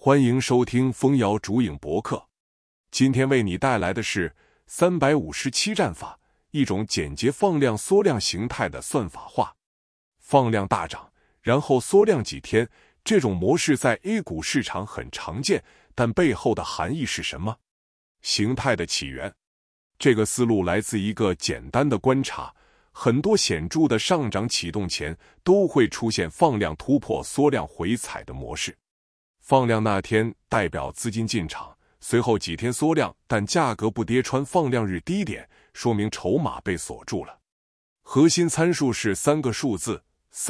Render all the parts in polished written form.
欢迎收听蜂瑶竹影博客。今天为你带来的是357战法，一种简洁放量缩量形态的算法化。放量大涨，然后缩量几天，这种模式在 A 股市场很常见，但背后的含义是什么？形态的起源。这个思路来自一个简单的观察，很多显著的上涨启动前都会出现放量突破、缩量回踩的模式。放量那天代表资金进场，随后几天缩量，但价格不跌穿放量日低点，说明筹码被锁住了。核心参数是3个数字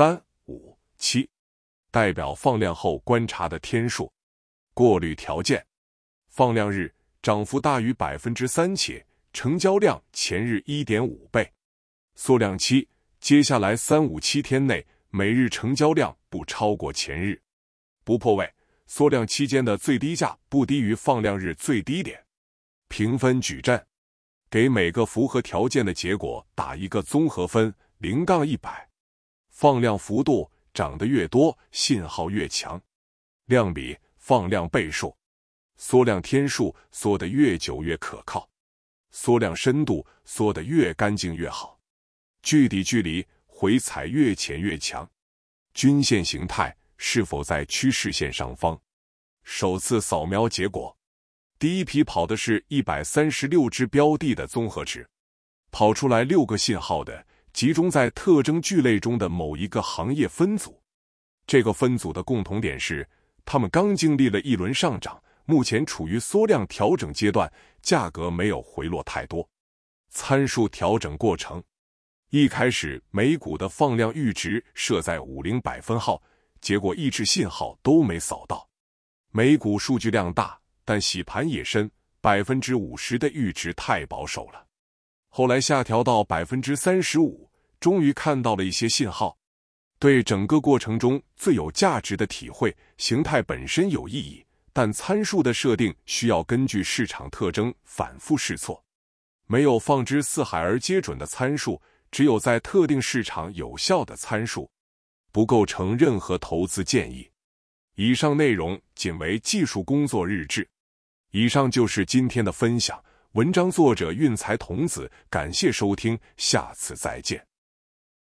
3、5、7，代表放量后观察的天数。过滤条件：放量日涨幅大于 3% 且成交量前日 1.5 倍。缩量期，接下来3、5、7天内每日成交量不超过前日。不破位，缩量期间的最低价不低于放量日最低点。评分矩阵，给每个符合条件的结果打一个综合分0-100。放量幅度涨得越多，信号越强。量比放量倍数，缩量天数缩得越久越可靠，缩量深度缩得越干净越好，距底距离回踩越浅越强。均线形态是否在趋势线上方？首次扫描结果，第一批跑的是136只标的的综合值，跑出来6个信号的集中在特征聚类中的某一个行业分组。这个分组的共同点是，他们刚经历了一轮上涨，目前处于缩量调整阶段，价格没有回落太多。参数调整过程，一开始美股的放量阈值设在50百分号，结果抑制信号都没扫到。美股数据量大，但洗盘也深，50%的阈值太保守了。后来下调到 35%， 终于看到了一些信号。对整个过程中最有价值的体会，形态本身有意义，但参数的设定需要根据市场特征反复试错。没有放之四海而皆准的参数，只有在特定市场有效的参数，不构成任何投资建议。以上内容仅为技术工作日志。以上就是今天的分享，文章作者运财童子，感谢收听，下次再见。